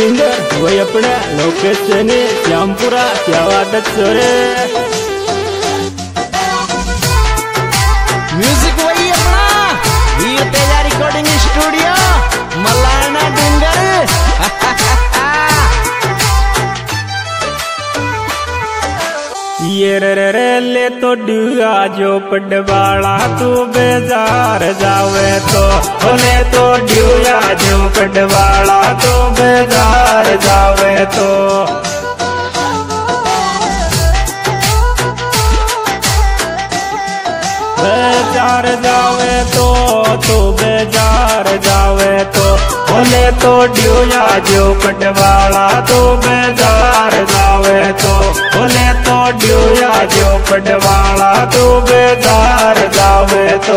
Singer वही अपने लोकेश सैनी श्यामपुरा क्या वादत सोरे म्यूजिक वही अपना वीर तेजा रिकॉर्डिंग स्टूडियो मलाना डूंगर। ये रे ले तो डुआ जो पडवाला तू बेजार जावे तो ले तो डुआ जो पडवाला तू बेजार जावे तो बेजार जावे तो तू बेजार जावे तो बोले तो डुआ जो पडवाला तू बेजार जावे तो बोले तो डुआ जो पडवाला तू बेजार जावे तो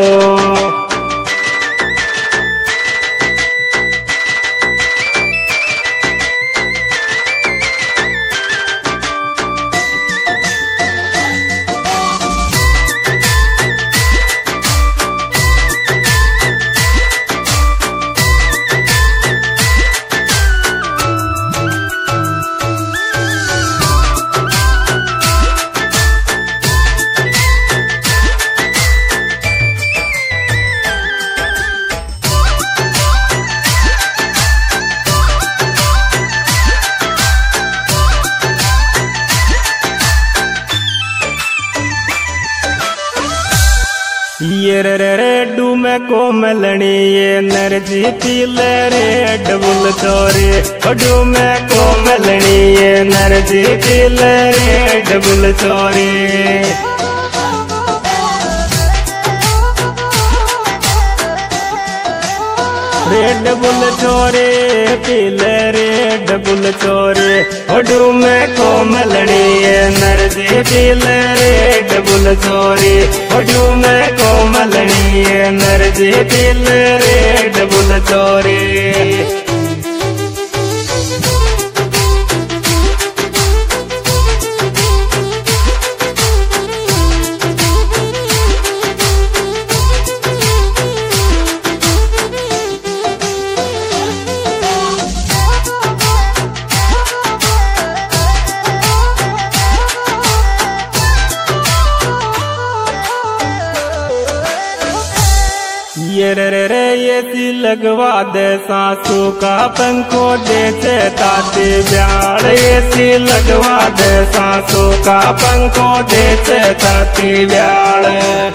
ये रे डू में को मलनी ये नरजी पीले रे डबुल चोरी डू में को मलनी ये नरजी पीले रे डबुल चोरी रेड बुल चोरे पीले रेड बुल चोरे ओडू में कोमलनी है नरजी पीले रेड बुल चोरे ओडू में कोमलनी है नरजी पीले रेड बुल चोरे ये रे ये सी लगवा दे सासू का पंखो दे से ताते ब्याल ये सी लगवा दे सासू का पंखो दे से ताते ब्याल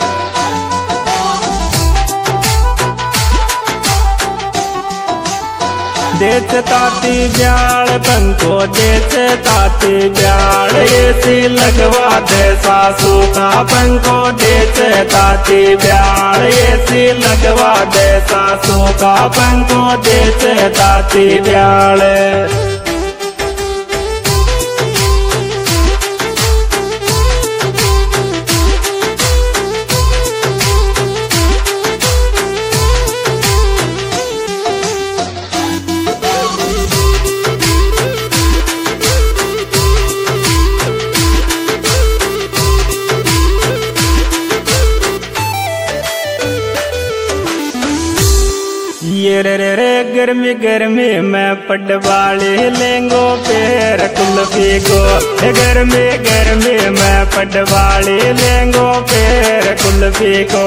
देच ताती ब्याल पंखो देच ताती ब्याल ऐसी लगवा दे सासू का पंखो देच ताती ब्याल ऐसी लगवा दे सासू का पंखो देच ताती ब्याल ये रे गर्मी गर्मी में पडवाले लेंगो पैर कुल्फी को गर्मी गर्मी में पडवाले लेंगो पैर कुल्फी को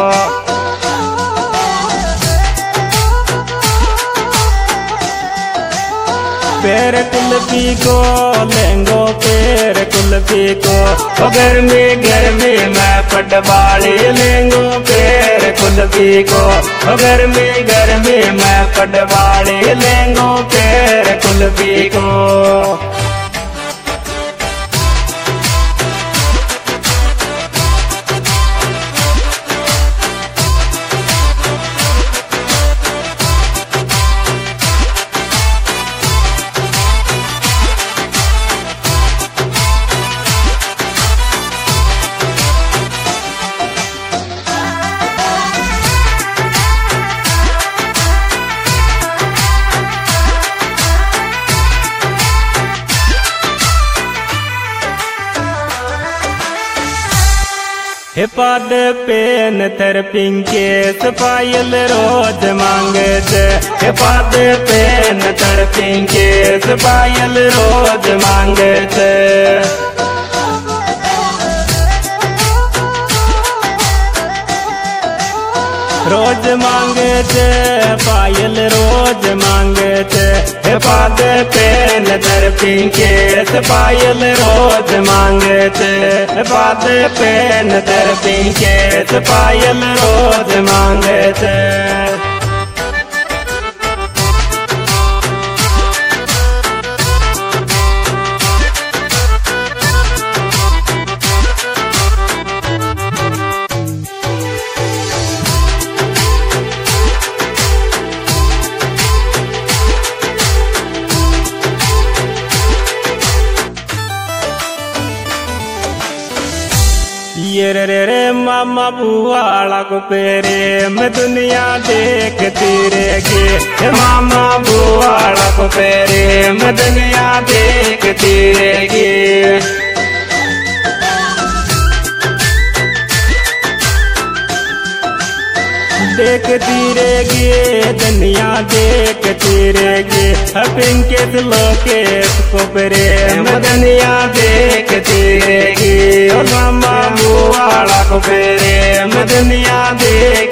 पैर कुल्फी को लेंगो पैर कुल्फी को गर्मी गर्मी में पडवाले लेंगो पैर कुल्फी को गर्मी गर्मी में पडवाले लेंगो पैर कुल्फी को पद पेन तर पिंकेश पायल रोज मांगे थे पद पेन तर पिंकेश पायल रोज मांगे थे रोज मांगे थे पायल रोज मांगे थे पद पेन तर पिंकेश पायल रोज मांगे थे पद पेन तर पिंकेश पायल रोज मांगे थे ये रे मामा बुआला को प्रेम दुनिया देखती रहेगी मामा बुआला को प्रेम दुनिया देखती रहेगी देखती रहेगी दुनिया देखती रहेगी पिंकेश लोकेश को प्रेम दुनिया देखती रहेगी और मामा बुआला को प्रेम दुनिया देख